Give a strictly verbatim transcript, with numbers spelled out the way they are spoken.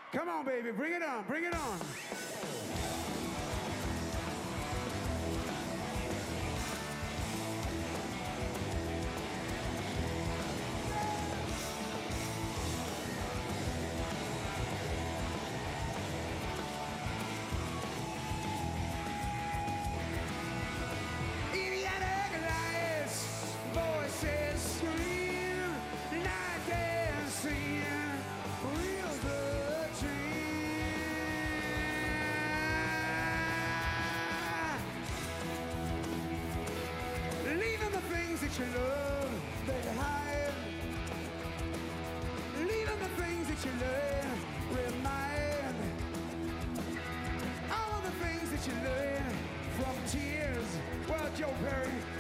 Come on, baby, bring it on, bring it on. That you love, that you hide. Leaving the things that you learn, remind. All of the things that you learn from tears. Well, Joe Perry,